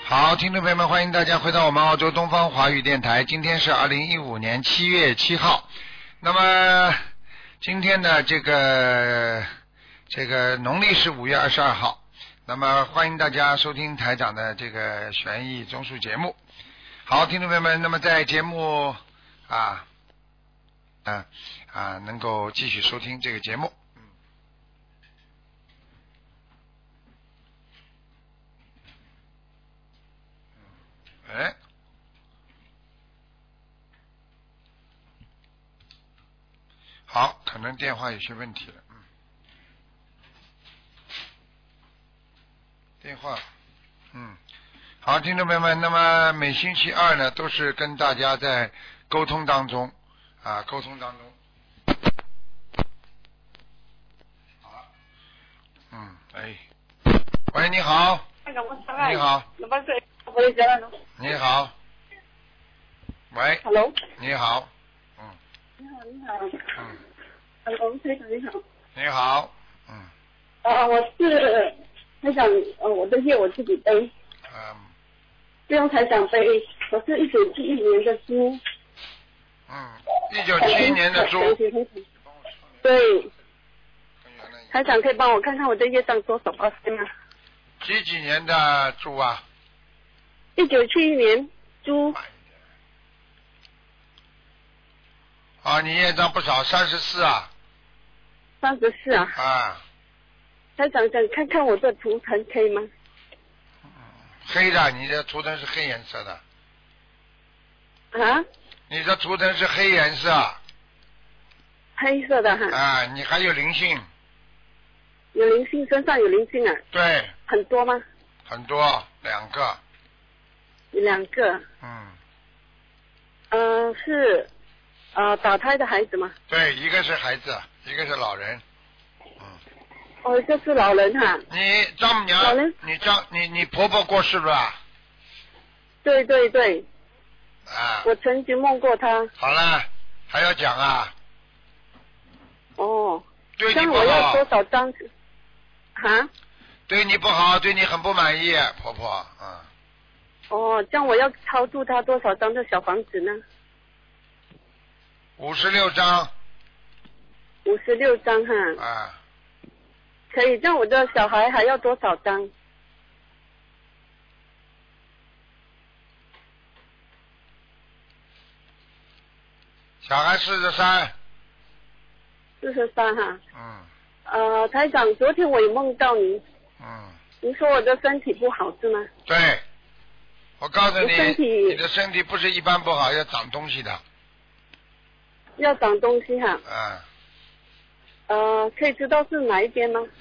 好，听众朋友们，欢迎大家回到我们澳洲东方华语电台。今天是2015年7月7号。那么今天的这个农历是5月22号。那么欢迎大家收听台长的这个悬疑综述节目。好，听众朋友们，那么在节目能够继续收听这个节目。好，可能电话有些问题了。电话，好，听众朋友们，那么每星期二呢，都是跟大家在沟通当中。好了，喂，你好。你好。你好。喂。 Hello。 你好。 你好。Hello， 台长你好。 你好。 我是台长，我的业我自己背。不用台长背，我是1971年的猪。 1971年的猪。 对。台长可以帮我看看我的业障多少%吗？ 几年的猪啊 ？1971年猪。 你业障不少，34啊。 34啊。台长想看看我的图腾可以吗？ 黑的，你的图腾是黑颜色的。你的图腾是黑颜色。 黑色的哈。 你还有灵性。 有灵性，身上有灵性啊？ 对。 很多吗？ 很多，2个。 2个。是打胎的孩子吗？ 对，一个是孩子，一个是老人。 这是老人哈。 你丈母娘，你婆婆过世了吧？ 对。我曾经梦过她。 好了，还要讲啊？对你不好。 我要多少张？ 对你不好，对你很不满意，婆婆。 这样我要超度她多少张的小房子呢 ？56张。 56张哈。可以，这样我的小孩还要多少张？ 小孩43。 43哈。台长，昨天我有梦到你。您说我的身体不好是吗？ 对。我告诉你，你的身体不是一般不好，要长东西的。 要长东西哈。可以知道是哪一边吗？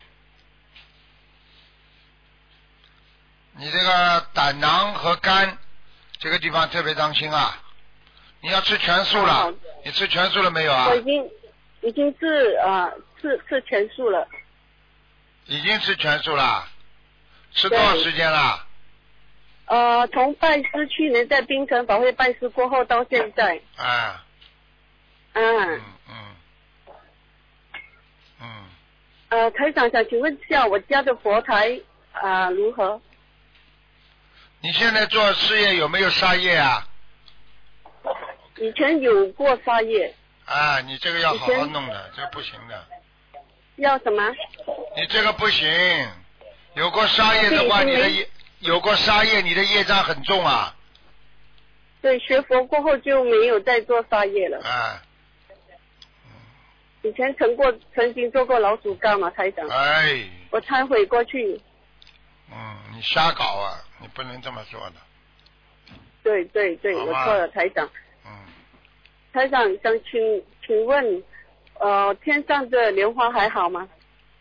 你这个胆囊和肝这个地方特别当心啊！你要吃全素了，你吃全素了没有啊？ 我已经吃全素了。 已经吃全素了，吃多少时间了？ 从拜师去年在槟城法会拜师过后到现在。台长想请问一下我家的佛台如何？ 你现在做事业有没有杀业啊？ 以前有过杀业。 你这个要好好弄的，这个不行的。 要什么？ 你这个不行，有过杀业的话，有过杀业，你的业障很重啊。 对，学佛过后就没有再做杀业了。以前曾经做过老鼠干嘛，台长？我忏悔过去。 你瞎搞啊！你不能这么做的。 对，我错了，台长。台长想请问，天上的莲花还好吗？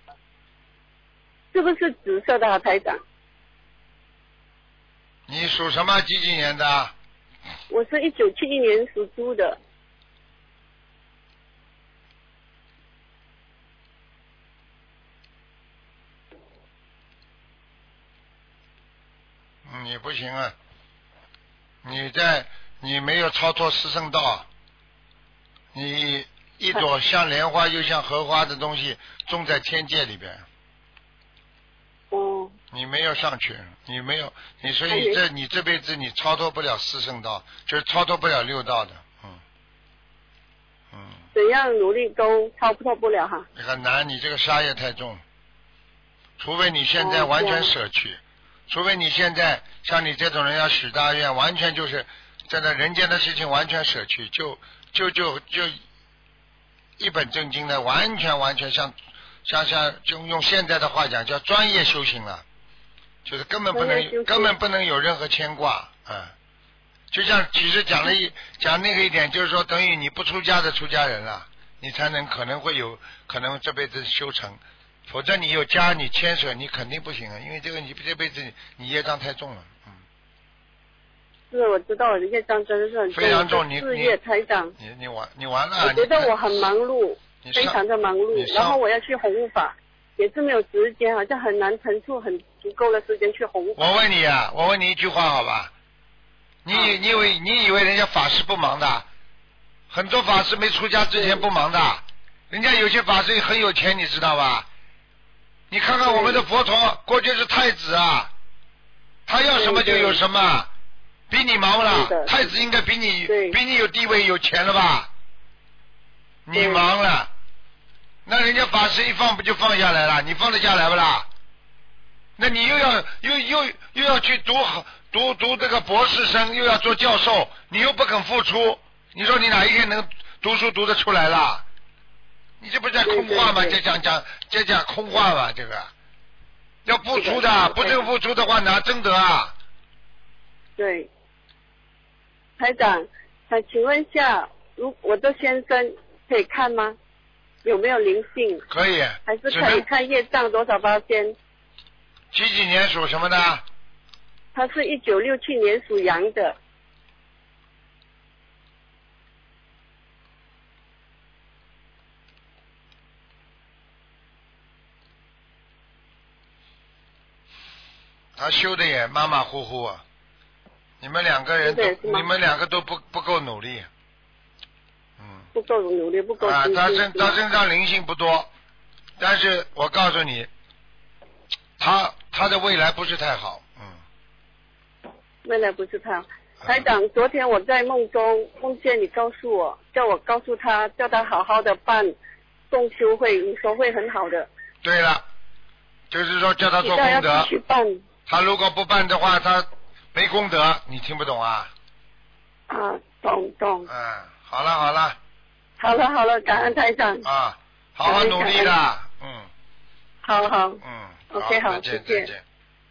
是不是紫色的台长？ 你属什么？几年的？ 我是1971年属猪的。 你不行啊！你没有超脱四圣道，你一朵像莲花又像荷花的东西种在天界里边。 哦。 你你没有上去，你没有，你所以你这辈子你超脱不了四圣道，就是超脱不了六道的， 怎样努力都超脱不了哈。 很难，你这个杀业太重，除非你现在完全舍去，除非你现在像你这种人要许大愿，完全就是在那人间的事情完全舍去，就一本正经的，完全像就用现在的话讲叫专业修行了。就是根本不能有任何牵挂，就像其实讲那个一点，就是说等于你不出家的出家人了，你才可能会有可能这辈子修成，否则你有家你牵扯你肯定不行啊，因为这个你这辈子你业障太重了， 是我知道我的业障真的是很重， 非常重，你事业台长， 你完了， 我觉得我很忙碌，非常的忙碌，然后我要去弘法。也是没有时间，好像很难腾出很足够的时间去弘法。 我问你一句话好吧？你以为人家法师不忙的？很多法师没出家之前不忙的，人家有些法师很有钱，你知道吧？你看看我们的佛陀，过去是太子啊，他要什么就有什么，比你忙了。太子应该比你有地位有钱了吧？你忙了。那人家法师一放不就放下来了？你放得下来不啦？那你又要去读这个博士生，又要做教授，你又不肯付出，你说你哪一天能读书读得出来啦？你这不在空话吗？这讲空话吗？这个要付出的，不这个付出的话哪争得啊？ 对，台长，想请问一下，我的先生可以看吗？有没有灵性？ 可以， 还是可以看业障多少%？ 几年属什么的？ 他是1967年属羊的。 他修的也马马虎虎啊，你们两个都不够努力。 不够努力，不够精进。 他身上灵性不多，但是我告诉你，他的未来不是太好， 未来不是太好。台长，昨天我在梦中梦见你告诉我，叫我告诉他，叫他好好的办共修会，你说会很好的。 对了，就是说叫他做功德。 去办。 他如果不办的话，他没功德，你听不懂啊？ 懂。 好了。 好了，感恩台长。 好好努力的， 好。OK， 好， 再见。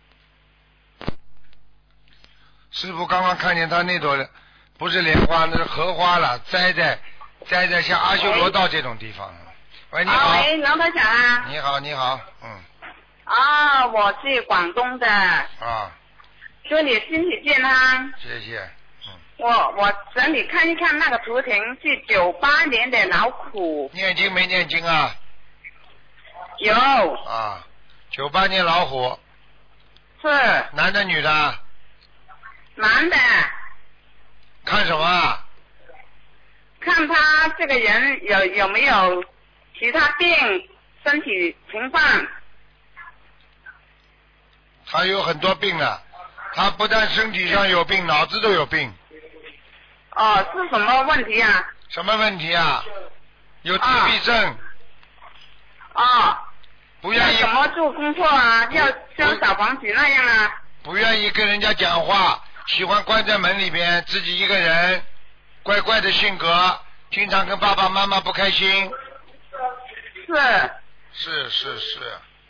师傅刚刚看见他那朵不是莲花，那是荷花了，栽在像阿修罗道这种地方。喂，你好。 喂，刘台长啊。 你好。 我是广东的。祝你身体健康。 谢谢。 我整理看一看那个图腾，是98年的老虎。 念经没念经啊？ 有。 98年老虎。 是。 男的女的？ 男的。 看什么？ 看他这个人有没有其他病，身体情况。 他有很多病了，他不但身体上有病，脑子都有病。 是什么问题啊？ 什么问题啊？有自闭症。不愿意。 要怎么做工作啊？要像小房子那样啊？ 不愿意跟人家讲话，喜欢关在门里边，自己一个人，怪怪的性格，经常跟爸爸妈妈不开心。是。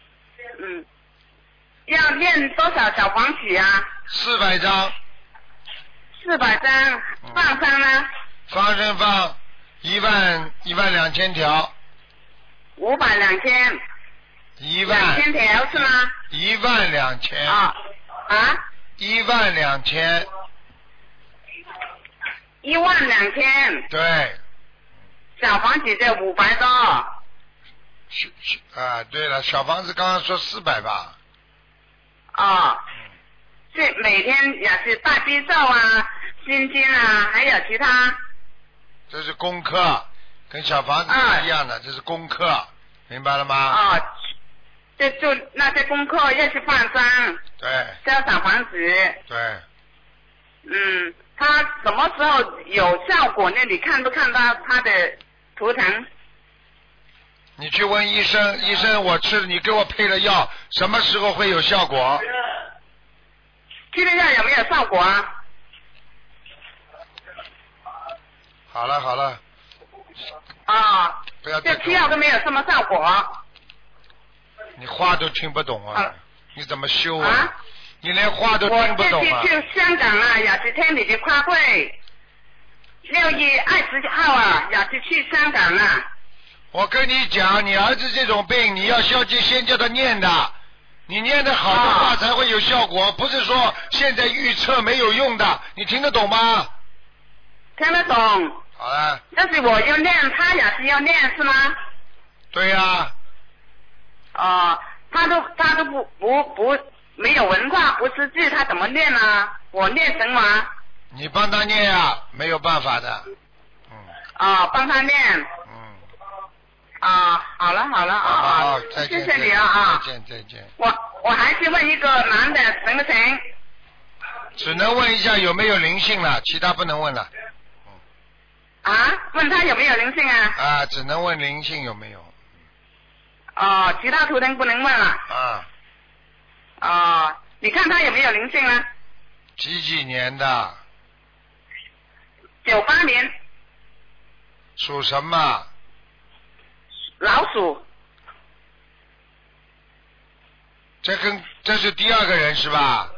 要念多少小房子啊 ？400张。 400张，放生呢？ 放生放12000条。 500-2000。2000条是吗 ？12000。12000。 12000。 对。 小房子就500多。 对了，小房子刚刚说400吧？ 是每天也是大悲咒啊、心经啊，还有其他。 这是功课，跟小房子是一样的，这是功课，明白了吗？ 就做那些功课，要去放生， 对烧小房子。 对， 他什么时候有效果呢？你看不看到他的图腾？ 你去问医生，医生我吃，你给我配了药，什么时候会有效果？ 吃了药有没有效果啊？ 好了好了， 啊， 不要再这吃药都没有什么效果。 你话都听不懂啊！你怎么修啊？ 啊你连话都听不懂啊！ 我这次去香港啊，也是听你的话会。6月20号啊，也是去香港啊。 我跟你讲，你儿子这种病，你要先叫他念的，你念的好的话才会有效果，不是说现在预测没有用的，你听得懂吗？ 听得懂。 好了。 但是我要念，他也是要念是吗？ 对呀。 他都不没有文化，不识字，他怎么念呢？我念什么？ 你帮他念呀，没有办法的。 帮他念。好了好，再见， 谢谢你啊再见。 我还是问一个男的行不行？ 只能问一下有没有灵性了，其他不能问了。 问他有没有灵性啊？ 只能问灵性有没有。 其他图腾不能问了。你看他有没有灵性呢？ 几年的 ？98年。 属什么？ 老鼠。 这是第二个人是吧？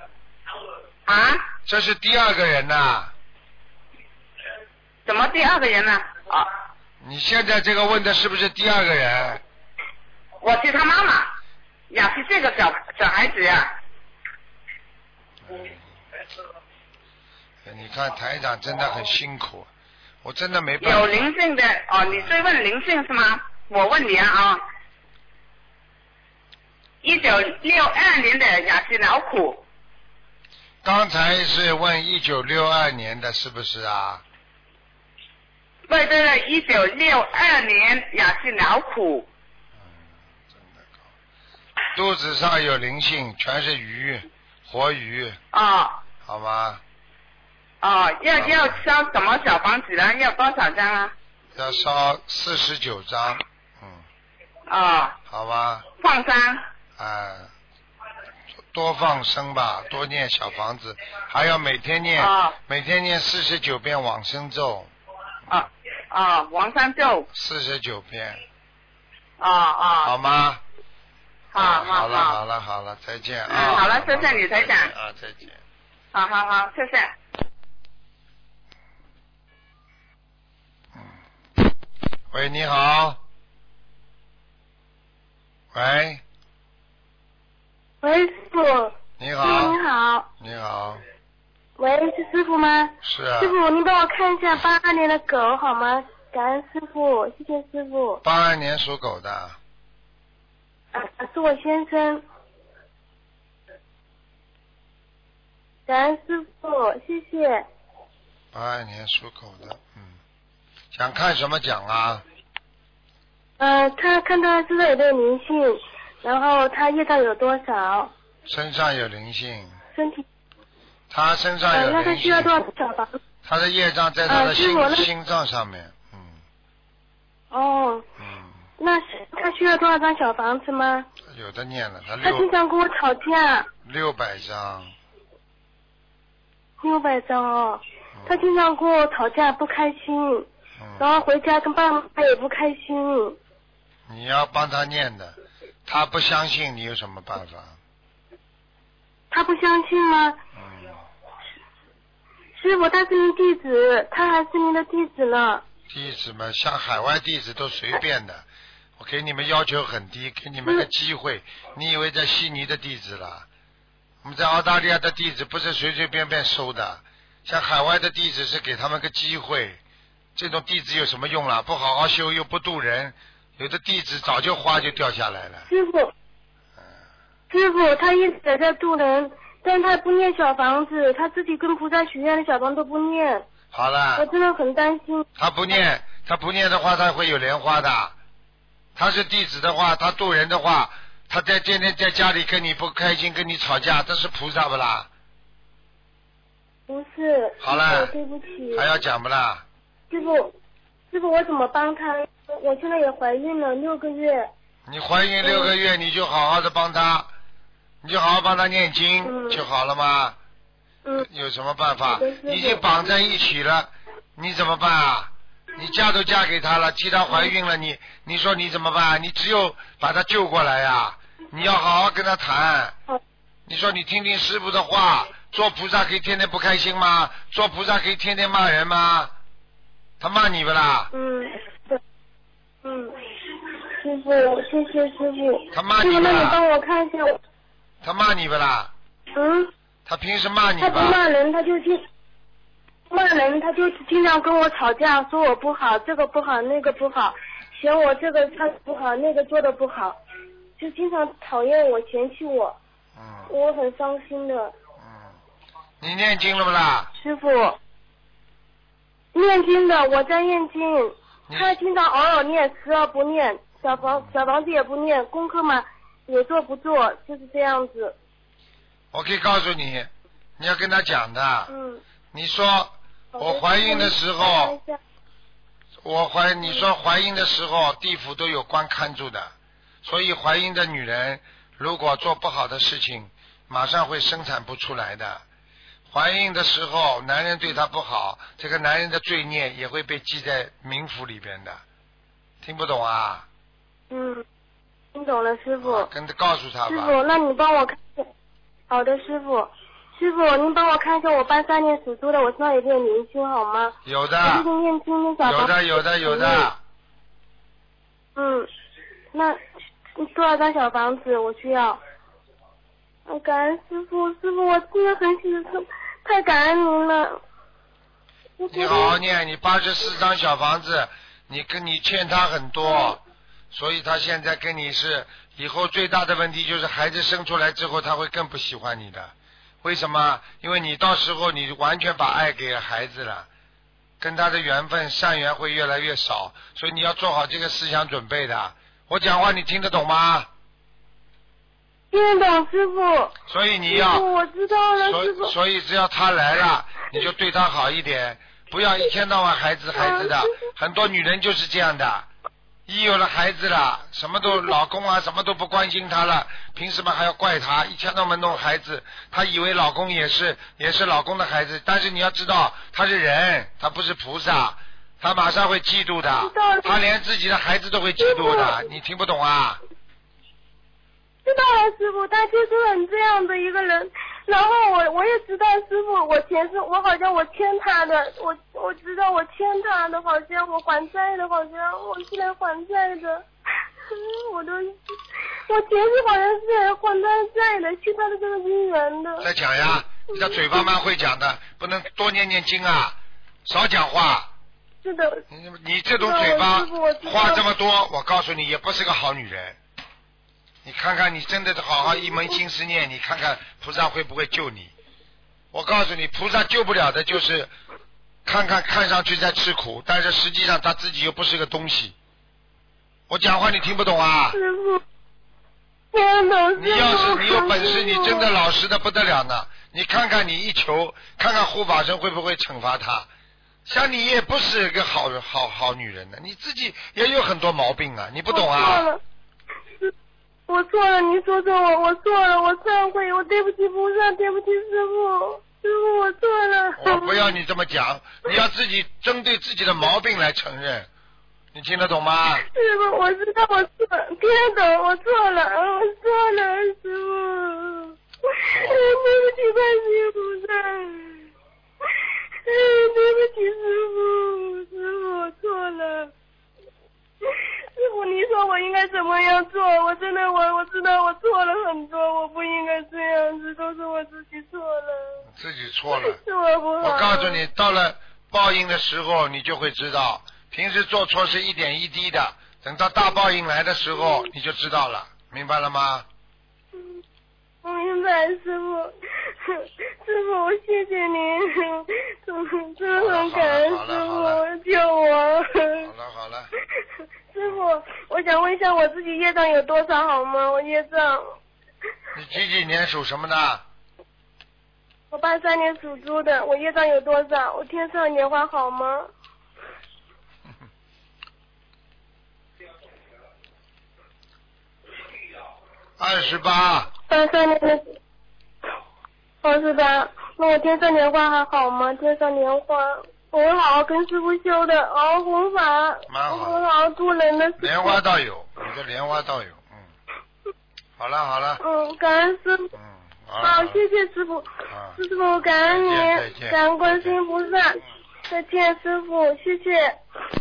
这是第二个人呐。 怎么第二个人呢？ 你现在这个问的是不是第二个人？ 我是他妈妈，也是这个小孩子呀。 你看台长真的很辛苦，我真的没办法。 有灵性的你追问灵性是吗？我问你1962年的也是老虎。 刚才是问1962年的是不是啊？ 对，1962年也是老虎。 真的高。肚子上有灵性，全是鱼，活鱼。好吗？ 要烧什么小房子呢？要多少张啊？ 要烧49张。好吧。 放生。 多放生吧，多念小房子，还要每天念49遍往生咒。 往生咒。 49遍。 好吗？ 好了，再见好了，谢谢你台长。 再见。 好，谢谢。 喂，你好。喂， 师傅。 你好。 你好。 你好。 喂，是师傅吗？ 是啊。 师傅，您帮我看一下82年的狗好吗？感恩师傅，谢谢师傅。 82年属狗的。 是我先生。感恩师傅，谢谢。 82年属狗的，想看什么奖啊？ 他看他身上有没有灵性，然后他业障有多少？ 身上有灵性。 身体。 他身上有灵性。 那他需要多少小房子？ 他的业障在他的心脏上面。 那他需要多少张小房子吗？ 有的念了，他经常跟我吵架。 600张。 600张他经常跟我吵架，不开心，然后回家跟爸妈也不开心。 你要帮他念的，他不相信，你有什么办法？ 他不相信吗？师傅，他是您弟子，他还是您的弟子呢。 弟子们像海外弟子都随便的，我给你们要求很低，给你们个机会。你以为在悉尼的弟子了？我们在澳大利亚的弟子不是随随便便收的，像海外的弟子是给他们个机会。这种弟子有什么用啦？不好好修又不渡人，有的弟子早就花就掉下来了。 师傅，他一直在渡人，但他不念小房子，他自己跟菩萨许愿的小房子都不念。 好了。 我真的很担心。 他不念的话，他会有莲花的。他是弟子的话，他渡人的话， 他天天在家里跟你不开心，跟你吵架，这是菩萨不啦？ 不是。 好了， 对不起。 还要讲不啦？ 师傅，我怎么帮他？我现在也怀孕了6个月。 你怀孕6个月，你就好好的帮他，你就好好帮他念经就好了吗？有什么办法？已经绑在一起了，你怎么办啊？你嫁都嫁给他了，替他怀孕了，你说你怎么办？你只有把他救过来呀！你要好好跟他谈。你说你听听师父的话，做菩萨可以天天不开心吗？做菩萨可以天天骂人吗？他骂你不啦？ 师傅，谢谢师傅。 他骂你不啦？ 师傅，那你帮我看一下。 他骂你不啦？他平时骂你吧？ 他不骂人，他就经常跟我吵架，说我不好，这个不好，那个不好，嫌我这个他不好，那个做的不好，就经常讨厌我，嫌弃我。我很伤心的。 你念经了不啦？ 师傅，念经的，我在念经。他经常偶尔念，时而不念，小房子也不念，功课嘛也做不做，就是这样子。 我可以告诉你，你要跟他讲的。你说我怀孕的时候，你说怀孕的时候地府都有官看住的，所以怀孕的女人如果做不好的事情，马上会生产不出来的。怀孕的时候男人对她不好，这个男人的罪孽也会被记在冥府里边的。听不懂啊？ 听懂了，师傅。 跟他告诉他吧。 师傅，那你帮我看。好的，师傅。师傅，您帮我看一下我83年属猪的，我身上有没有灵性好吗？ 有的。 我最近念经念小房子。 有的。 那多少张小房子我需要？感恩师傅，师傅我真的很太感恩您了。 你好好念，你84张小房子，你欠他很多，所以他现在跟你是以后最大的问题就是孩子生出来之后他会更不喜欢你的。为什么？因为你到时候你完全把爱给孩子了，跟他的缘分善缘会越来越少，所以你要做好这个思想准备的。我讲话你听得懂吗？ 听得懂，师傅。 所以你要， 我知道了，师傅。 所以只要他来了，你就对他好一点，不要一天到晚孩子的。很多女人就是这样的，一有了孩子了，什么都老公啊，什么都不关心她了，凭什么还要怪她？一天到晚弄孩子，她以为老公也是老公的孩子，但是你要知道，他是人，他不是菩萨，他马上会嫉妒的，他连自己的孩子都会嫉妒的，你听不懂啊？ 知道了，师傅，他就是很这样的一个人。然后我也知道，师傅，我好像我欠他的，我知道我欠他的，好像我还债的，好像我是来还债的。我前世好像是来还他债的，去他的这个姻缘的。 再讲呀，你的嘴巴蛮会讲的，不能多念念经啊，少讲话。 是的。 你这种嘴巴话这么多，我告诉你，也不是个好女人。你看看，你真的好好一门心思念，你看看菩萨会不会救你？我告诉你，菩萨救不了的就是看上去在吃苦，但是实际上他自己又不是个东西。我讲话你听不懂啊？ 师傅，听懂。 你要是你有本事，你真的老实的不得了呢。你看看你一求，看看护法神会不会惩罚他？像你也不是个好女人呢，你自己也有很多毛病啊，你不懂啊？ 我错了，你说我错了，我忏悔，我对不起菩萨，对不起师傅，我错了。 我不要你这么讲，你要自己针对自己的毛病来承认，你听得懂吗？ 师傅，我知道我错了，听得懂，我错了，师傅，对不起观世音菩萨，对不起师傅，我错了。师傅，你说我应该怎么样做？我真的我知道我错了很多，我不应该这样子，都是我自己错了。 自己错了。 是我不好。 我告诉你，到了报应的时候，你就会知道，平时做错是一点一滴的，等到大报应来的时候，你就知道了，明白了吗？ 我明白，师傅，师傅，我谢谢您，真的很感恩师傅救我。 好了。 师傅， 我想问一下我自己业障有多少好吗？我业障。 你几年属什么的？ 我83年属猪的，我业障有多少？我天上莲花好吗 ？28。 83年的28，那我天上莲花还好吗？天上莲花，我会好好跟师傅修的，好好弘法， 蛮好， 我会好好助人的。 莲花倒有，你的莲花倒有，好了好了。 感恩师傅。好，谢谢师傅。师傅，感恩您，感恩观世音菩萨。再见，师傅，谢谢。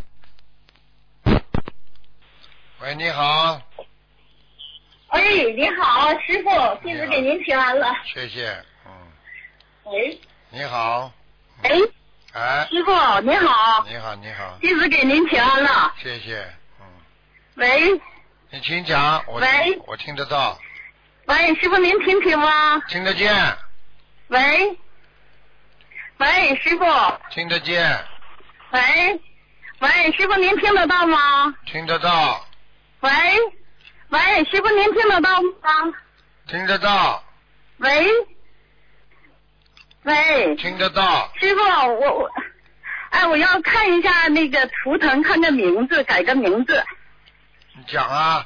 喂，你好。 哎，你好，师傅，弟子给您请安了。 谢谢， 喂。 你好。 哎。 哎。 师傅，你好。 你好，你好。 弟子给您请安了。 谢谢， 喂。 你请讲， 喂， 我听得到。 喂，师傅您听清吗？ 听得见。 喂。喂，师傅。 听得见。 喂。喂，师傅您听得到吗？ 听得到。 喂。喂，师傅您听得到吗？ 听得到。 喂。喂。 听得到。 师傅，我要看一下那个图腾，看个名字，改个名字。 你讲啊。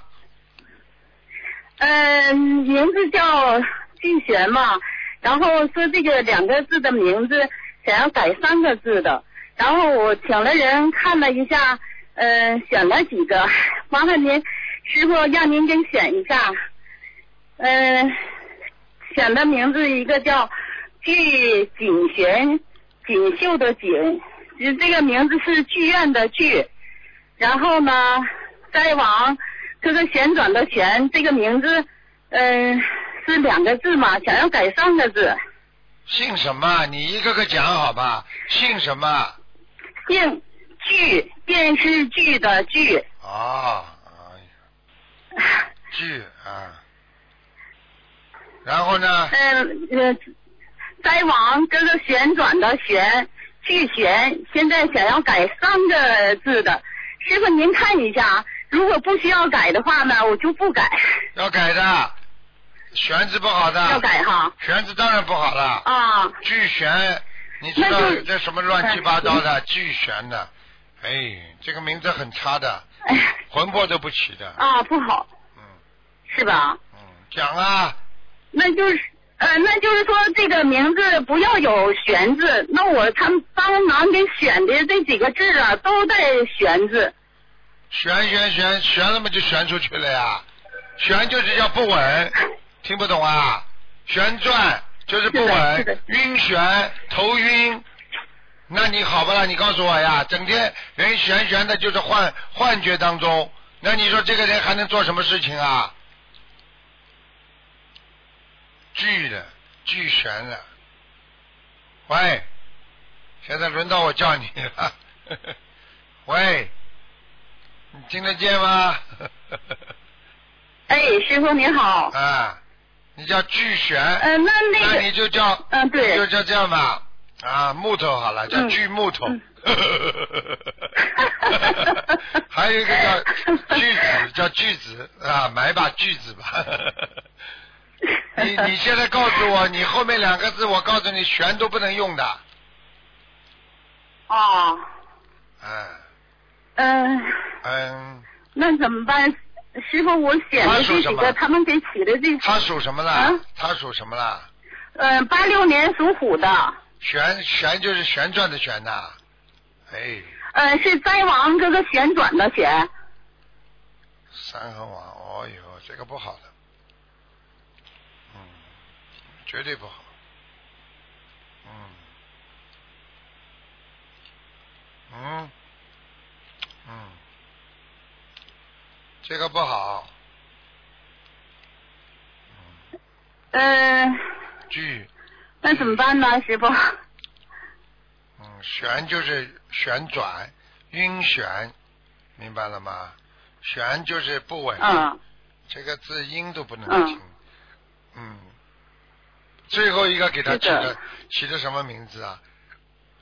名字叫季璇嘛，然后说这个2个字的名字想要改3个字的，然后我请了人看了一下，选了几个，麻烦您师傅让您给选一下，选的名字一个叫具锦璇，锦绣的锦，这个名字是剧院的剧，然后呢再往这个旋转的旋，这个名字是2个字嘛，想要改3个字。 姓什么？你一个个讲好吧。姓什么？ 姓剧，电视剧的剧。 哦，哎呀，剧啊。然后呢？ 再往这个旋转的旋，剧旋，现在想要改3个字的，师傅您看一下。如果不需要改的话呢，我就不改。 要改的，旋字不好的。 要改哈。 旋字当然不好了。 啊。 巨旋，你知道这什么乱七八糟的巨旋的？哎，这个名字很差的，魂魄都不齐的。 啊，不好。是吧？ 讲啊。 那就是说这个名字不要有旋字，那他们帮忙给选的这几个字啊，都带旋字。 旋了嘛就旋出去了呀，旋就是叫不稳，听不懂啊？旋转就是不稳，晕眩头晕，那你好不啦？你告诉我呀，整天人旋的就是幻觉当中，那你说这个人还能做什么事情啊？巨旋了，喂，现在轮到我叫你了，喂。你听得见吗？ 哎，师傅您好。 啊，你叫巨旋。 那你就叫。 对。 就叫这样吧。啊，木头好了，叫锯木头。还有一个叫锯子，叫锯子啊，买把锯子吧。你现在告诉我，你后面2个字，我告诉你，旋都不能用的。 哦。 那怎么办？师傅，我选的这几个，他们给起的这。 他属什么了？他属什么了 ？86年属虎的。 旋就是旋转的旋呐。哎。 是灾王这个旋转的旋。 3横王，哦哟，这个不好的。绝对不好。这个不好。锯。 那怎么办呢，师傅？ 旋就是旋转，晕眩，明白了吗？旋就是不稳。这个字音都不能听。最后一个给他起的什么名字啊？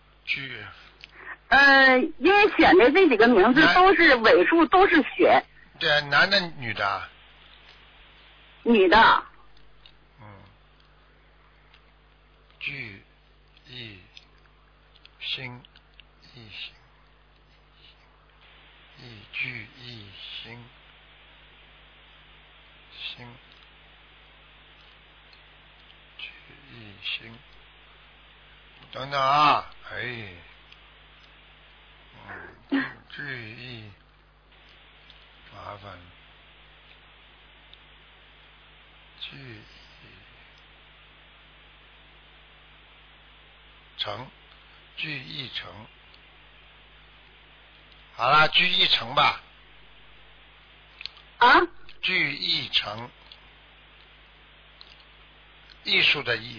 锯。 因为选的这几个名字都是尾数都是旋。 对，男的女的啊？ 女的。 聚意心，意心，意聚意心，心聚意心。等等啊，哎，聚意麻烦，聚意成，聚意成。好了，聚意成吧。 啊？ 聚意成，艺术的艺。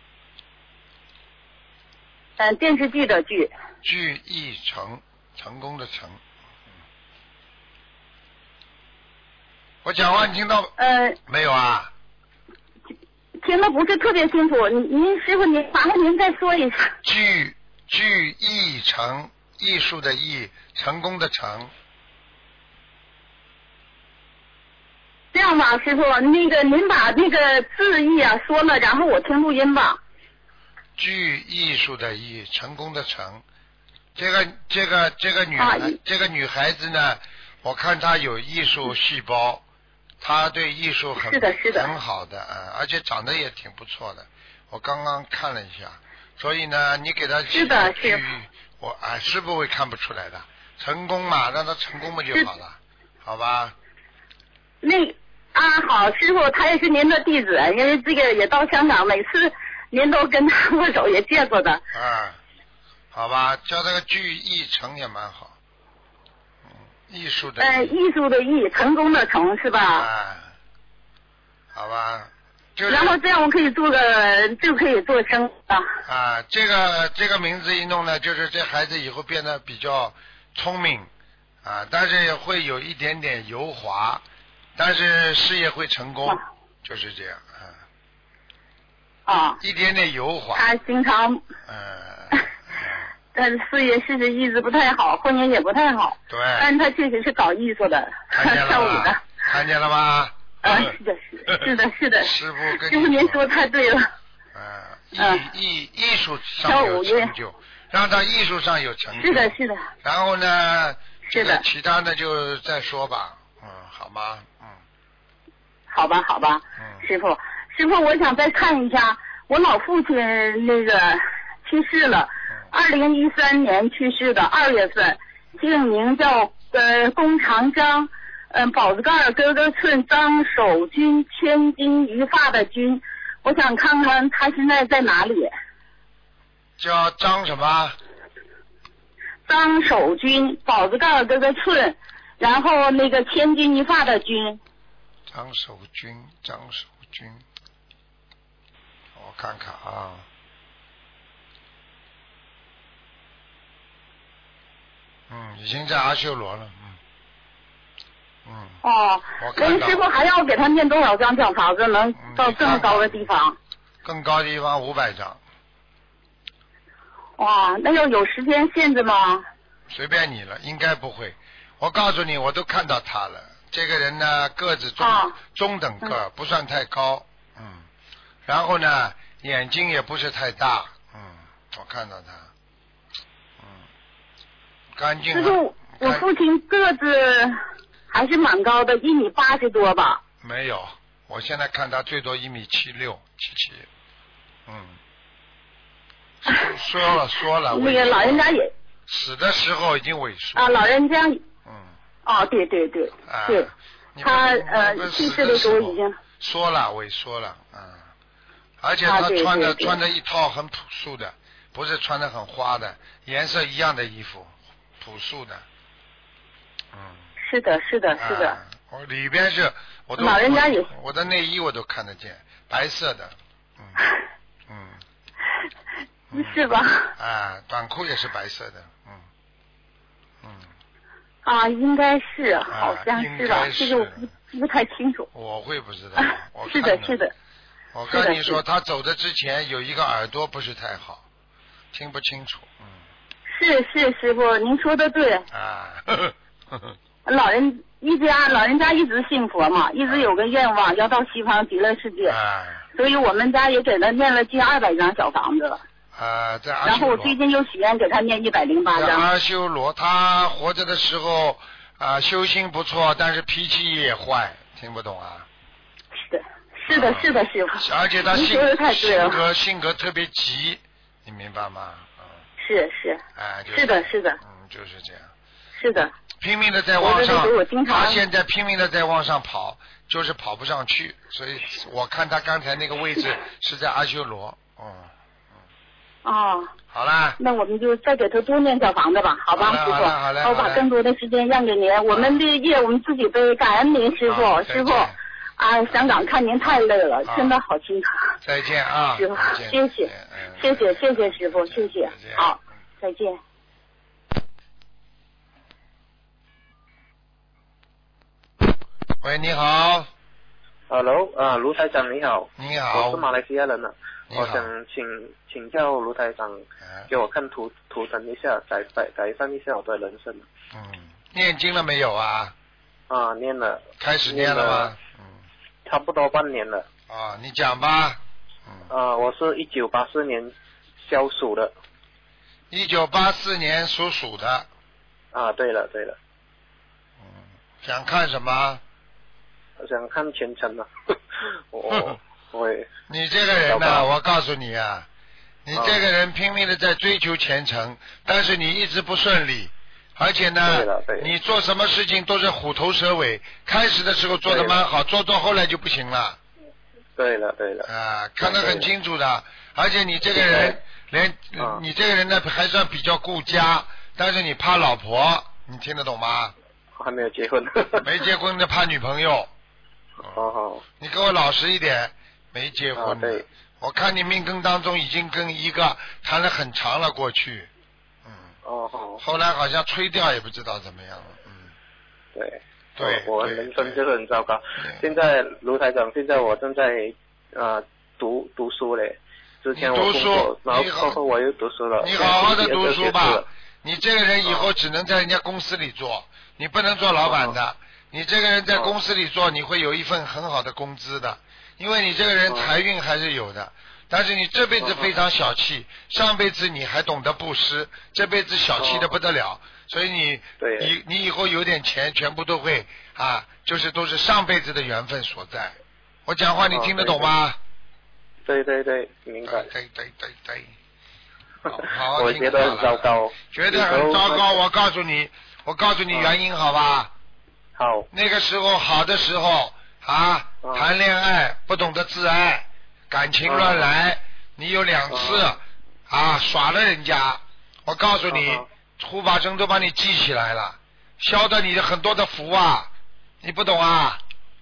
电视剧的剧。 聚意成，成功的成。我讲话你听到没有啊？ 听得不是特别清楚，您师傅，麻烦您再说一下。 聚意成，艺术的艺，成功的成。 这样吧，师傅，那个您把那个字义啊说了，然后我听录音吧。 聚艺术的艺，成功的成。这个女孩，这个女孩子呢，我看她有艺术细胞，她对艺术很好的而且长得也挺不错的。我刚刚看了一下，所以呢，你给她是的， 我师傅会看不出来的，成功嘛，让她成功嘛就好了，好吧？ 好，师傅，他也是您的弟子，因为这个也到香港，每次您都跟他握手，也见过的。 好吧，叫这个聚意成也蛮好。艺术的艺术的艺，成功的成是吧？ 好吧。 然后这样我可以就可以做生这个名字一弄呢，就是这孩子以后变得比较聪明但是也会有一点点油滑，但是事业会成功，就是这样一点点油滑。 他经常但是事业事实一直不太好，婚姻也不太好。 对。 但是他确实是搞艺术的，跳舞的。 看见了吗？ 是的。 师傅您说太对了。 艺术上有成就，让他艺术上有成就。 是的。 然后呢，其他的就再说吧。好吗？ 好吧。师傅，我想再看一下，我老父亲那个去世了，2013年去世的2月份，姓名叫龚长章，宝字盖哥哥寸张守军，千金于发的军。我想看看他现在在哪里。 叫张什么？ 张守军，宝字盖哥哥寸，然后那个千金一发的军。 张守军，我看看啊。已经在阿修罗了。 跟师傅还要给他念多少张小房子能到这么高的地方？ 更高的地方500张。 哇，那要有时间限制吗？ 随便你了，应该不会。我告诉你，我都看到他了。这个人呢，个子中等个，不算太高。然后呢，眼睛也不是太大。我看到他。干净。 师傅，我父亲个子还是蛮高的，1.80米多吧。 没有，我现在看他最多1.76米77。说了。 那个老人家也死的时候已经萎缩。 老人家。对。他去世的时候已经萎缩了。而且他穿着一套很朴素的，不是穿的很花的，颜色一样的衣服，朴素的。 是的。 我里边我都老人家也我的内衣我都看得见，白色的。 是吧？ 短裤也是白色的。 应该是，好像是吧？这个我不太清楚。 我会不知道。 是的。 我跟你说，他走的之前有一个耳朵不是太好，听不清楚。 是师傅，您说的对。 老人家一直信佛嘛，一直有个愿望要到西方极乐世界，所以我们家也给他念了近200张小房子了。 在阿修罗。 然后我最近又许愿给他念108张。 阿修罗，他活着的时候修心不错，但是脾气也坏，听不懂啊？ 是的，师傅。 而且他性格特别急，你明白吗？ 是。是的。 就是这样。 是的。 拼命的在往上，他现在拼命的在往上跑，就是跑不上去，所以我看他刚才那个位置是在阿修罗。 哦， 好啦， 那我们就再给他多念小房子吧，好吧，师傅。 好嘞。 我把更多的时间让给您，我们的业我们自己背，感恩您师傅，师傅。香港看您太累了，真的好心疼。 再见啊， 师傅，谢谢师傅，谢谢。好，再见。 喂，你好。 Hello， 卢台长你好。 你好。 我是马来西亚人我想请教卢台长，给我看图腾一下，改善一下我的人生。 念经了没有啊？ 念了。 开始念了吗？ 差不多半年了。 你讲吧。 我是1984年属鼠的。 1984年属鼠的。 对了。 想看什么？ 我想看前程了。 你这个人呢，我告诉你啊，你这个人拼命的在追求前程，但是你一直不顺利，而且呢，你做什么事情都是虎头蛇尾，开始的时候做得蛮好，做到后来就不行了。 对了。 看得很清楚的，而且你这个人你这个人呢还算比较顾家，但是你怕老婆，你听得懂吗？ 还没有结婚。 没结婚的怕女朋友。 好。 你给我老实一点，没结婚的。 对。 我看你命根当中已经跟一个谈了很长了过去。 好。 后来好像吹掉也不知道怎么样了。对。 我人生就是很糟糕。现在卢台长，现在我正在读书嘞。之前我工作，然后后我又读书了。 你好好的读书吧。你这个人以后只能在人家公司里做，你不能做老板的。你这个人在公司里做，你会有一份很好的工资的，因为你这个人财运还是有的。但是你这辈子非常小气，上辈子你还懂得布施，这辈子小气的不得了，所以你以后有点钱，全部都会就是都是上辈子的缘分所在。我讲话你听得懂吗？ 对，明白。 对。好， 我觉得很糟糕。 觉得很糟糕，我告诉你原因，好吧？ 好。 那个时候好的时候谈恋爱不懂得自爱，感情乱来，你有2次耍了人家，我告诉你，护法神都把你记起来了，消得你的很多的福你不懂啊？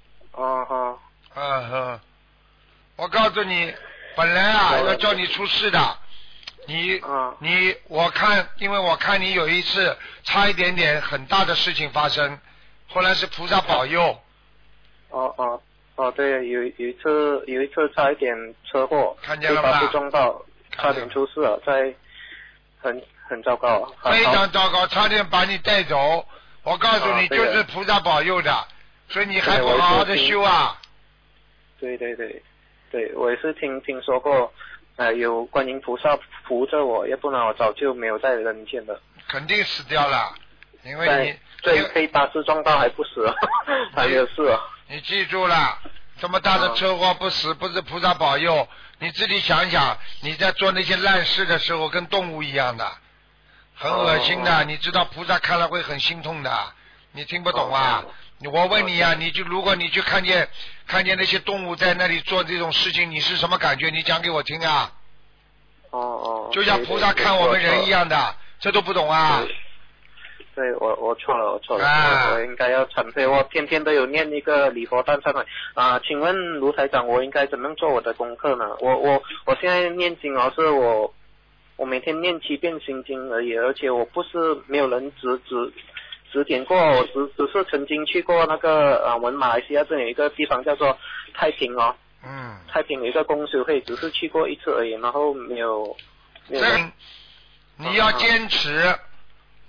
我告诉你，本来要叫你出事的，因为我看你有一次差一点点很大的事情发生，后来是菩萨保佑。 对，有一次差一点车祸， 看见了吧？ 被撞到，差点出事了，很糟糕。 非常糟糕，差点把你带走。我告诉你，就是菩萨保佑的，所以你还不好好的修啊。 对，我也是听说过，有观音菩萨扶着我，要不然我早就没有在人间了。 肯定死掉了，因为你被巴士撞到还不死，还没有事啊。 你记住了，这么大的车祸不死，不是菩萨保佑。你自己想想，你在做那些烂事的时候，跟动物一样的，很恶心的。你知道菩萨看了会很心痛的，你听不懂啊？我问你如果你去看见那些动物在那里做这种事情，你是什么感觉？你讲给我听啊。就像菩萨看我们人一样的，这都不懂啊。 对，我错了，我应该要忏悔。我天天都有念一个礼佛大忏悔请问卢台长，我应该怎么做我的功课呢？我现在念经是我每天念7遍心经而已，而且我不是没有人指点过，我只是曾经去过那个我们马来西亚这里有一个地方叫做太平太平有一个公修会，只是去过1次而已，然后没有。 你要坚持。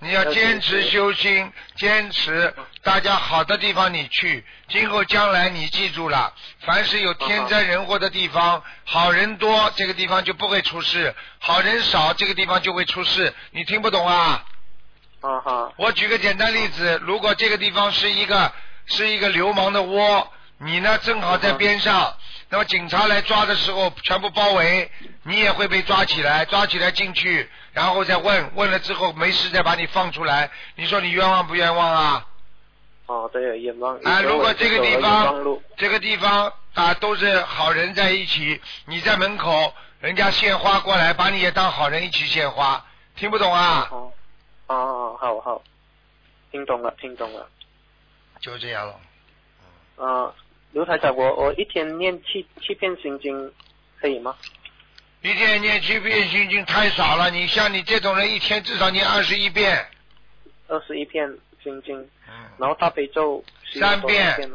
你要坚持修心，坚持大家好的地方你去，今后将来你记住了，凡是有天灾人祸的地方，好人多这个地方就不会出事，好人少这个地方就会出事，你听不懂啊？我举个简单例子，如果这个地方是一个流氓的窝，你呢正好在边上，那么警察来抓的时候全部包围，你也会被抓起来进去，然后再问了之后没事再把你放出来，你说你冤枉不冤枉啊？ 对，冤枉。 如果这个地方都是好人在一起，你在门口，人家献花过来，把你也当好人一起献花，听不懂啊？ 好，听懂了。 就这样了。刘台长，我一天念七遍心经可以吗？ 一天念7遍心经太少了，你像你这种人一天至少念21遍。 21遍心经，然后大悲咒 3遍。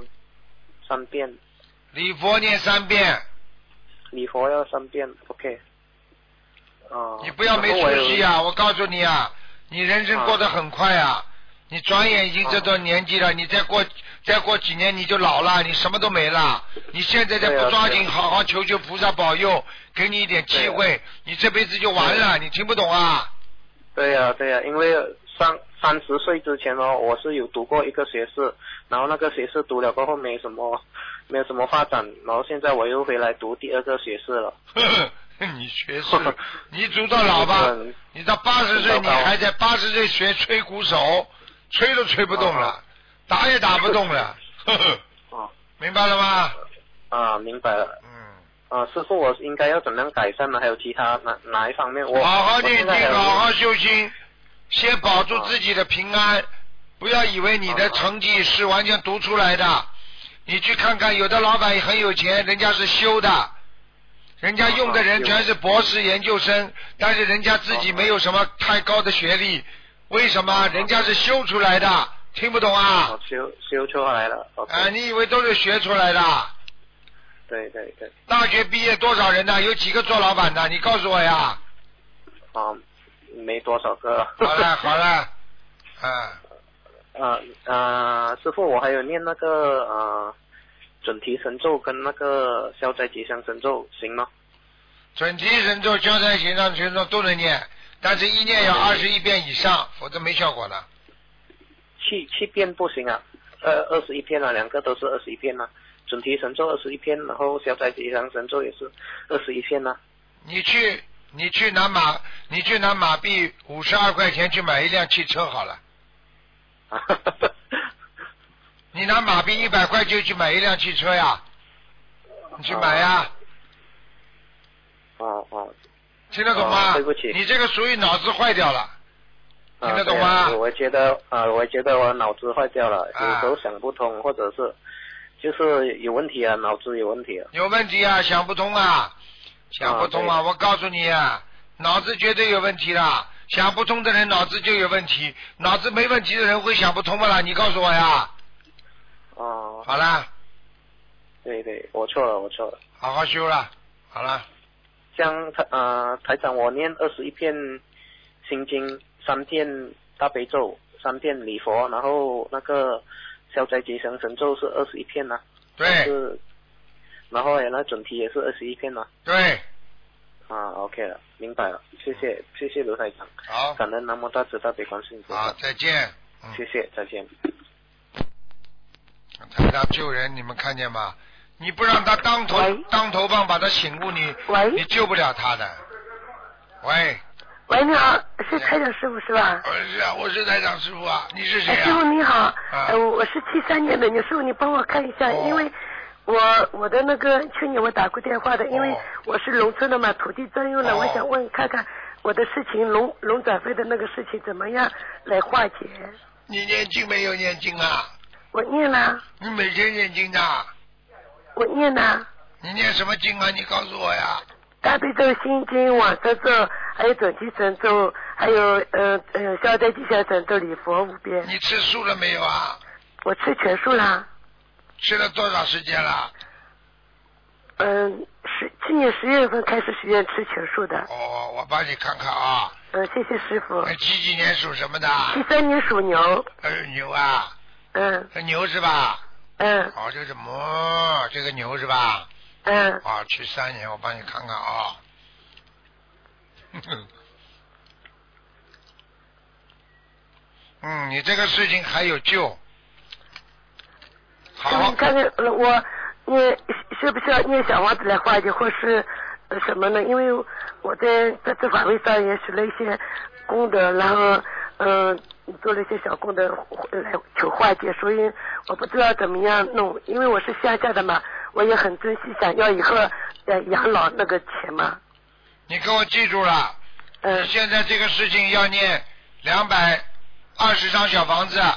3遍。 礼佛念3遍。 礼佛要3遍 ，OK。 你不要没出息啊！我告诉你啊，你人生过得很快啊！你转眼已经这段年纪了，你再过几年你就老了，你什么都没了。你现在再不抓紧好好求菩萨保佑，给你一点机会，你这辈子就完了，你听不懂啊？ 对呀，因为30岁之前我是有读过一个学士，然后那个学士读了过后没有什么发展，然后现在我又回来读第2个学士了。 你学士，你读到老吧？你到80岁，你还在80岁学吹鼓手，吹都吹不动了，打也打不动了。明白了吗？ 明白了。师父，我应该要怎么样改善呢？还有其他哪一方面？ 好好念经，好好修心，先保住自己的平安，不要以为你的成绩是完全读出来的。你去看看，有的老板很有钱，人家是修的。人家用的人全是博士研究生，但是人家自己没有什么太高的学历，为什么？人家是修出来的，听不懂啊？ 修出来了。 你以为都是学出来的？ 对。 大学毕业多少人呢？有几个做老板的？你告诉我呀。 没多少个。 好了。 师父，我还有念那个准提神咒跟那个消灾吉祥神咒行吗？ 准提神咒、消灾吉祥神咒都能念，但是一念要21遍以上，否则没效果的。 7遍不行啊，21遍啊，2个都是21遍啊。准提神咒21遍，然后消灾吉祥神咒也是21遍啊。 你去拿马币52块钱去买一辆汽车好了。你拿马币100块就去买一辆汽车呀，你去买呀。听得懂吗？ 对不起， 你这个属于脑子坏掉了，听得懂吗？ 我觉得我脑子坏掉了，有时候想不通，或者是就是有问题啊，脑子有问题啊。 有问题啊，想不通啊，我告诉你啊，脑子绝对有问题的，想不通的人脑子就有问题，脑子没问题的人会想不通吗啦？你告诉我呀。好了。 对，我错了。 好好修了，好了。 像台长，我念21遍心经，3遍大悲咒，3遍礼佛，然后那个消灾吉祥神咒是21遍啊。 对。 然后那准提也是21遍啊。 对。 OK 了，明白了，谢谢卢台长。 好。 感恩南无大慈大悲观世音菩萨。 好，再见。 谢谢，再见。 台长救人，你们看见吗？你不让他当头棒把他醒悟，你救不了他的。喂， 你好，是台长师傅是吧？ 是啊，我是台长师傅啊，你是谁啊？ 师傅你好，我是73年的，师傅你帮我看一下，因为我的那个去年我打过电话的，因为我是农村的嘛，土地专用的，我想问看看我的事情，农转非的那个事情怎么样来化解？ 你念经没有念经啊？ 我念了。 你每天念经的？ 我念了。 你念什么经啊？你告诉我呀。 大悲咒、心经、往生咒，还有准提神咒，还有消灾吉祥神咒、礼佛5遍。 你吃素了没有啊？ 我吃全素啦。 吃了多少时间了？ 去年10月份开始许愿吃全素的。 我帮你看看啊。 谢谢师傅。 几年属什么的 ？73年属牛。 牛啊。牛是吧？哦，这个这个牛是吧？73年，我帮你看看啊。你这个事情还有救。好。 你看看我，你需不需要念小房子来化解，或是什么呢？因为我在这法会上也许了一些功德，然后做了一些小功德来求化解，所以我不知道怎么样弄。因为我是乡下的嘛，我也很珍惜，想要以后养老那个钱嘛。 你给我记住了。现在这个事情要念220张小房子。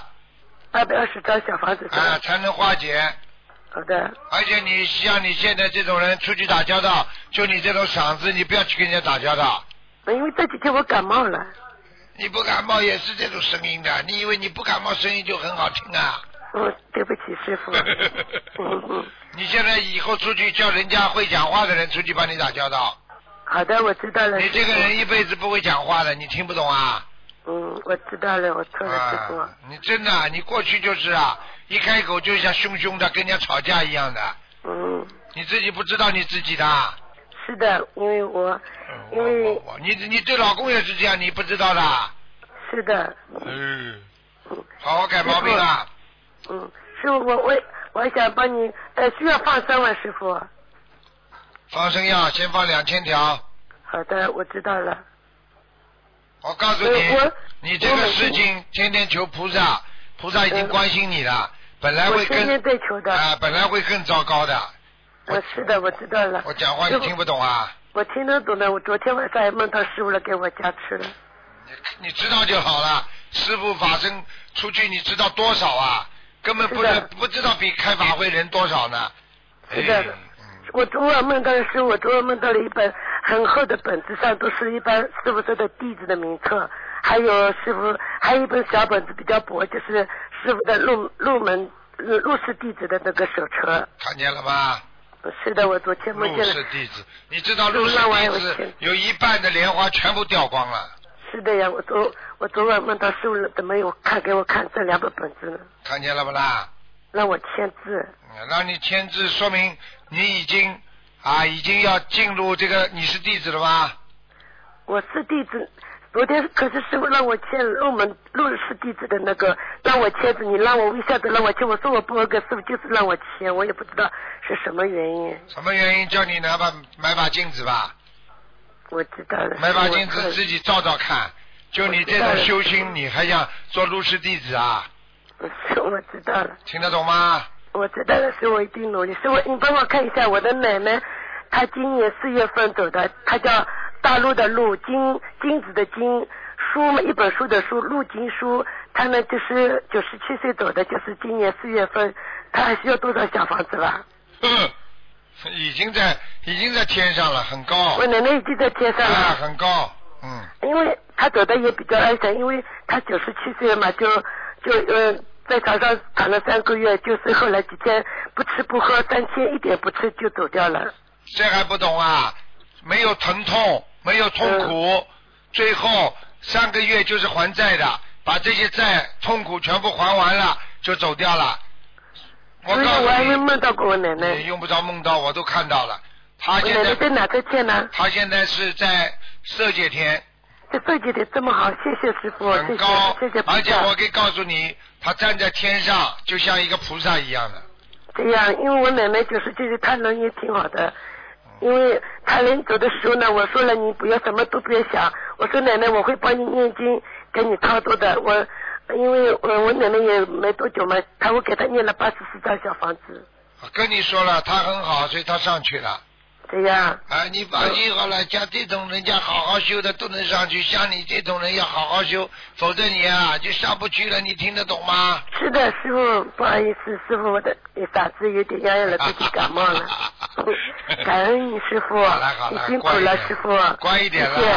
220张小房子。 才能化解。 好的。 而且你像你现在这种人出去打交道，就你这种嗓子，你不要去跟人家打交道。 因为这几天我感冒了。 你不感冒也是这种声音的，你以为你不感冒声音就很好听啊？ 对不起师傅。 你现在以后出去叫人家会讲话的人出去帮你打交道。 好的，我知道了。 你这个人一辈子不会讲话的，你听不懂啊？ 我知道了，我错了，师傅。 你真的，你过去就是啊，一开口就像凶凶的跟人家吵架一样的。你自己不知道你自己的。 是的，因为你对老公也是这样，你不知道的。 是的。 好好改毛病啊。 师傅，我想帮你，需要放生吗，师傅？ 放生药先放2000条。 好的，我知道了。 我告诉你，你这个事情天天求菩萨，菩萨已经关心你了，本来会天天在求的。 本来会更糟糕的。 是的，我知道了。 我讲话你听不懂啊？ 我听得懂的，我昨天晚上也梦到师傅了，给我加持了。 你知道就好了，师傅法身出去你知道多少啊？根本不知道比开法会人多少呢。 是的。我昨晚梦到的是，我昨晚梦到了一本很厚的本子，上都是一般师傅说的弟子的名册，还有一本小本子比较薄，就是师傅的入室弟子的那个手册。看见了吧？是的，我昨天梦见了。入室弟子，你知道入室弟子有一半的莲花全部掉光了。是的呀，我昨晚梦到师傅怎么有给我看这2本本子呢？看见了不啦？让我签字。让你签字，说明你已经要进入这个，你是弟子了吗？我是弟子，昨天可是师傅让我签入室弟子的那个，让我签字，你让我一下子让我签，我说我不合格，师傅就是让我签，我也不知道是什么原因。什么原因？叫你买把镜子吧。我知道了。买把镜子自己照照看，就你这种修心，你还想做入室弟子啊？是，我知道了。听得懂吗？我知道了，是我一定努力。是你帮我看一下我的奶奶，她今年4月份走的，她叫大陆的陆，金子的金，书一本书的书，陆金书。她呢就是97岁走的，就是今年4月份。她还需要多少小房子了？已经在天上了，很高。我奶奶已经在天上了。很高。因为她走的也比较安详，因为她97岁了嘛，就在床上躺了3个月，就是后来几天不吃不喝，3天一点不吃就走掉了。这还不懂啊？没有疼痛，没有痛苦，最后3个月就是还债的，把这些债痛苦全部还完了就走掉了。我告诉你，我还没梦到过我奶奶。你用不着梦到，我都看到了。他现在我奶奶在哪个天呢？他现在是在色界天。这色界天这么好，谢谢师傅，很高，谢谢。而且我可以告诉你，他站在天上，就像一个菩萨一样的。这样，因为我奶奶97岁，她人也挺好的。因为她临走的时候呢，我说了你不要什么都别想，我说奶奶我会帮你念经，给你操作的。因为我奶奶也没多久嘛，我给她念了84张小房子。我跟你说了，她很好，所以她上去了。对呀。你放心好了，像这种人家好好修的都能上去，像你这种人要好好修，否则你就上不去了，你听得懂吗？是的，师傅，不好意思，师傅，我的嗓子有点哑了，自己感冒了。感恩你师傅，好了，你辛苦了，师傅。乖一点了，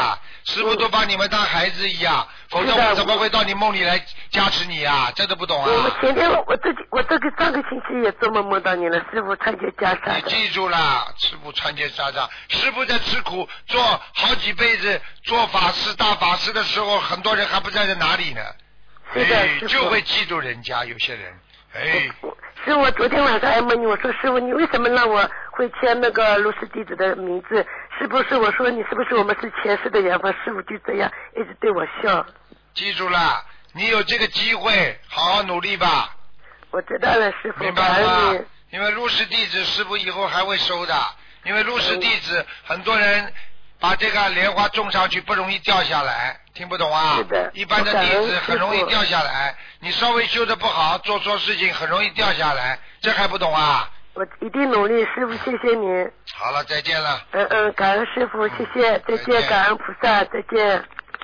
师傅都把你们当孩子一样，否则我怎么会到你梦里来加持你啊？这都不懂啊！ 我前天我这个上个星期也做梦梦到你了，师傅穿结袈裟。 你记住了，师傅穿结袈裟，师傅在吃苦做好几辈子做法事大法师的时候，很多人还不知道在哪里呢。 是的，师傅就会记住人家有些人。 师傅，我昨天晚上还问你，我说师傅，你为什么让我会签那个如是弟子的名字？是不是我说你是不是我们是前世的缘分？师傅就这样一直对我笑。 记住了，你有这个机会，好好努力吧。 我知道了，师傅。 明白吗？因为如是弟子，师傅以后还会收的。因为如是弟子，很多人把这个莲花种上去不容易掉下来，听不懂啊？ 是的。 一般的弟子很容易掉下来，你稍微修的不好，做错事情很容易掉下来，这还不懂啊？ 我一定努力，师傅，谢谢您。 好了，再见了。 感恩师傅，谢谢，再见，感恩菩萨，再见。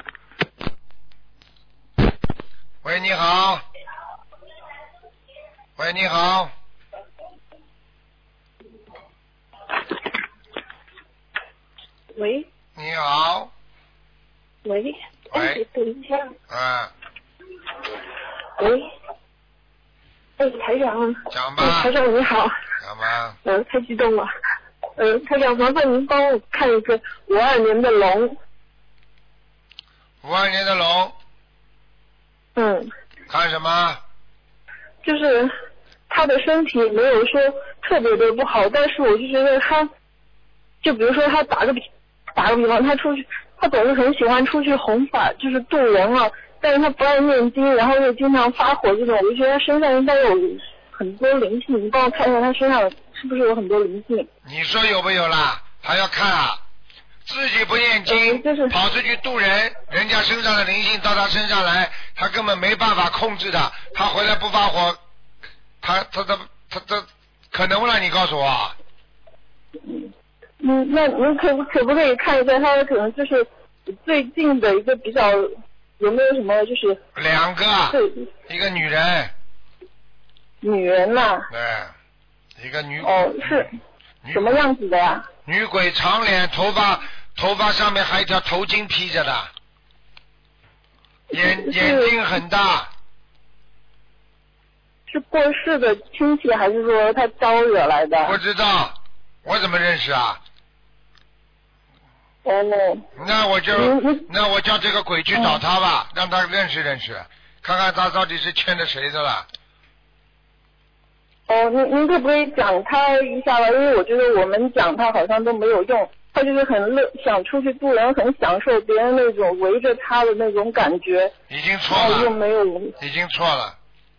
喂，你好。喂，你好。 喂。 你好。 喂。 喂。 等一下。喂。台长。 讲吧。 台长你好。 讲吧。 太激动了。台长，麻烦您帮我看一个52年的龙。 52年的龙。看什么？ 就是他的身体没有说特别的不好，但是我就觉得他，就比如说他打个比方，他总是很喜欢出去弘法，就是度人啊，但是他不爱念经，然后又经常发火这种，我就觉得他身上应该有很多灵性，你帮我看一下他身上是不是有很多灵性？ 你说有没有啦？还要看啊。自己不念经，跑出去度人，人家身上的灵性到他身上来，他根本没办法控制的。他回来不发火，他可能了？你告诉我。 那您可不可以看一下他可能就是最近的一个比较有没有什么就是 2个，一个女人。 女人呐？ 对，一个女。 是什么样子的呀？ 女鬼，长脸，头发上面还有一条头巾披着的，眼睛很大。 是过世的亲戚还是说他招惹来的？ 不知道，我怎么认识啊？那我叫这个鬼去找他吧，让他认识认识，看看他到底是欠着谁的了。 您可不可以讲他一下吧？因为我觉得我们讲他好像都没有用，他就是很想出去度人，很享受别人那种围着他的那种感觉。 已经错了。 又没有。 已经错了。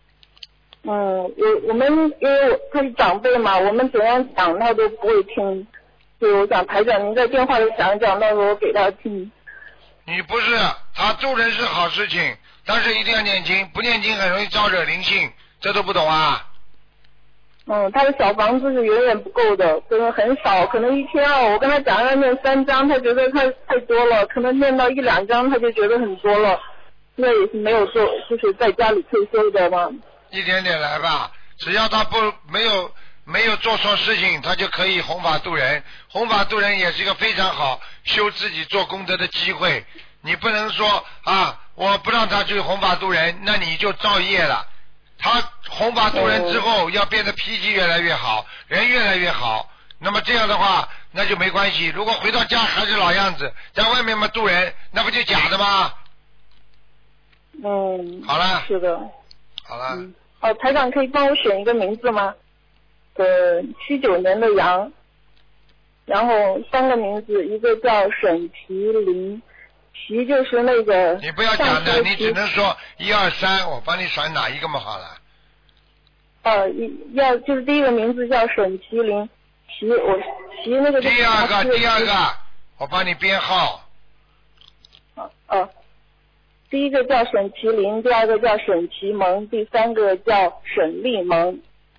我们因为他是长辈嘛，我们怎样讲他都不会听，所以我想台长您在电话里讲一讲，到时候我给他听。 你不是他度人是好事情，但是一定要念经，不念经很容易招惹灵性，这都不懂啊？ 他的小房子是远远不够的，可能很少，可能1天我跟他讲要念3张，他觉得他太多了，可能念到1、2张他就觉得很多了。那也是没有做，就是在家里退休的嘛。 一点点来吧，只要他没有做错事情，他就可以弘法度人。弘法度人也是一个非常好修自己做功德的机会。你不能说我不让他去弘法度人，那你就造业了。他弘法度人之后，要变得脾气越来越好，人越来越好。那么这样的话，那就没关系。如果回到家还是老样子，在外面嘛度人，那不就假的吗？好了。 是的。 好了。 台长可以帮我选一个名字吗？79年的羊，然后3个名字，一个叫沈麒麟，麒就是那个。 你不要讲的，你只能说1、2、3，我帮你选哪一个嘛好了。 就是第一个名字叫沈麒麟，麒那个。第二个，我帮你编号。 第一个叫沈麒麟，第二个叫沈其蒙，第3个叫沈立蒙。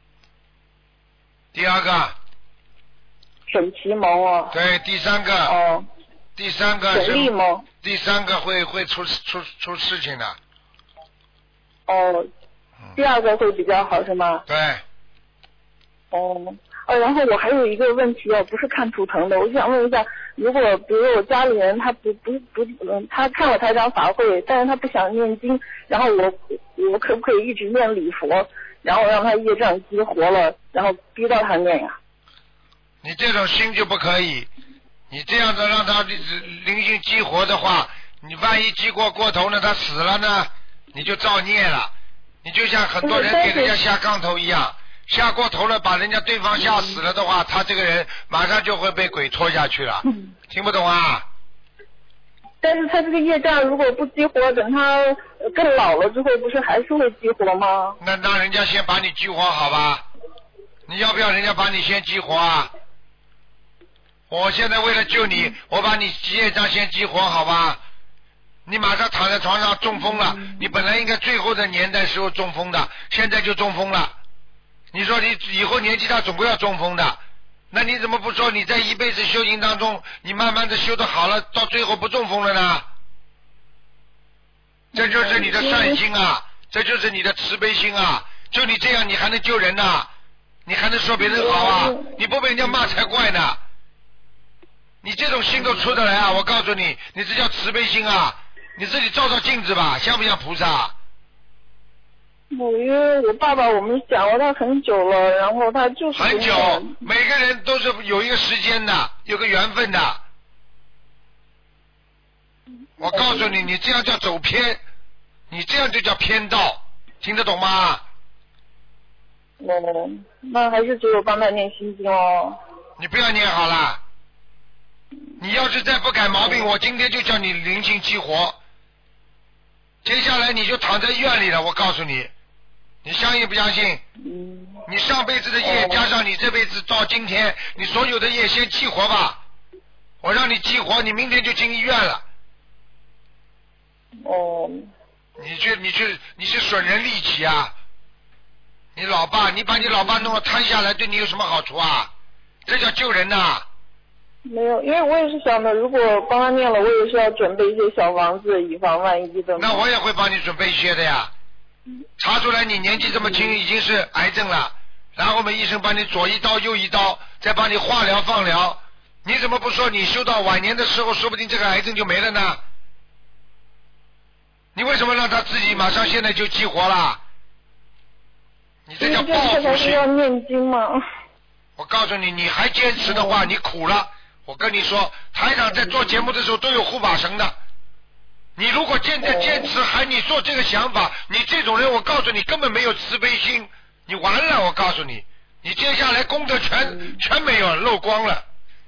第二个。 沈其蒙对，第3个。第3个是。 沈立蒙。 第3个会出事情的。 第2个会比较好是吗？ 对。 然后我还有一个问题不是看图腾的，我就想问一下，如果比如我家里人他他看了台长法会，但是他不想念经，然后我可不可以一直念礼佛，然后让他业障激活了，然后逼到他念呀？ 你这种心就不可以，你这样子让他灵性激活的话，你万一激活过头呢，他死了呢，你就造孽了。你就像很多人给人家下杠头一样，下过头了，把人家对方吓死了的话，他这个人马上就会被鬼拖下去了。听不懂啊？ 但是他这个业障如果不激活，等他更老了之后，不是还是会激活吗？ 那让人家先把你激活好吧？你要不要人家把你先激活啊？我现在为了救你，我把你业障先激活好吧？你马上躺在床上中风了，你本来应该最后的年代时候中风的，现在就中风了。你说你以后年纪大总归要中风的，那你怎么不说你在一辈子修行当中，你慢慢的修得好了，到最后不中风了呢？这就是你的善心啊，这就是你的慈悲心啊！就你这样，你还能救人呢？你还能说别人好啊？你不被人家骂才怪呢！你这种心都出得来啊！我告诉你，你这叫慈悲心啊！你自己照照镜子吧，像不像菩萨？ 因为我爸爸我们讲了他很久了，然后他就是很久，每个人都是有一个时间的，有个缘分的。我告诉你，你这样叫走偏，你这样就叫偏道，听得懂吗？ 那还是只有帮他念心经哦。 你不要念好了，你要是再不改毛病，我今天就叫你灵性激活。接下来你就躺在医院里了，我告诉你，你相信不相信？你上辈子的业加上你这辈子到今天，你所有的业先激活吧，我让你激活，你明天就进医院了。你是损人利己啊！你把你老爸弄了瘫下来，对你有什么好处啊？这叫救人呐！ 没有，因为我也是想的，如果帮他念了，我也是要准备一些小房子，以防万一的。 那我也会帮你准备一些的呀。查出来你年纪这么轻，已经是癌症了，然后我们医生帮你左一刀右一刀，再帮你化疗放疗，你怎么不说你修到晚年的时候，说不定这个癌症就没了呢？你为什么让他自己马上现在就激活了？你这叫报复性。 要念经吗？ 我告诉你，你还坚持的话，你苦了。我跟你说，台长在做节目的时候都有护法神的。你如果现在坚持还你做这个想法，你这种人，我告诉你根本没有慈悲心，你完了！我告诉你，你接下来功德全没有，漏光了。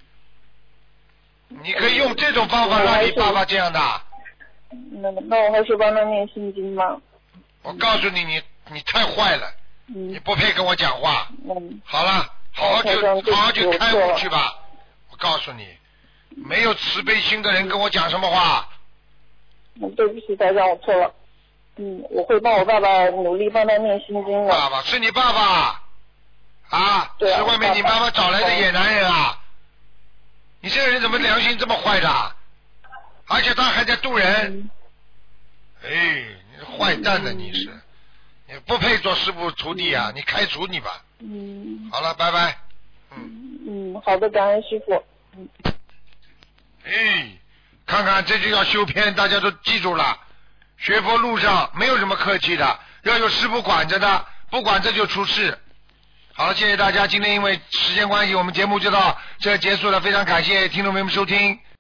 你可以用这种方法让你爸爸这样的。 那我还是帮他念心经吗？ 我告诉你，你太坏了，你不配跟我讲话。好了，好好去开悟去吧。我告诉你，没有慈悲心的人跟我讲什么话？ 对不起，台长，我错了。我会帮我爸爸努力帮他念心经的。 爸爸是你爸爸啊？ 对啊， 是外面你妈妈找来的野男人啊？你这个人怎么良心这么坏的？而且他还在渡人。哎，你是坏蛋呢，你是，你不配做师父徒弟啊！你开除你吧。好了，拜拜。 好的，感恩师父。 看看这就叫修偏，大家都记住了。学佛路上没有什么客气的，要有师父管着的，不管这就出事。好了，谢谢大家，今天因为时间关系，我们节目就到这结束了，非常感谢听众朋友们收听。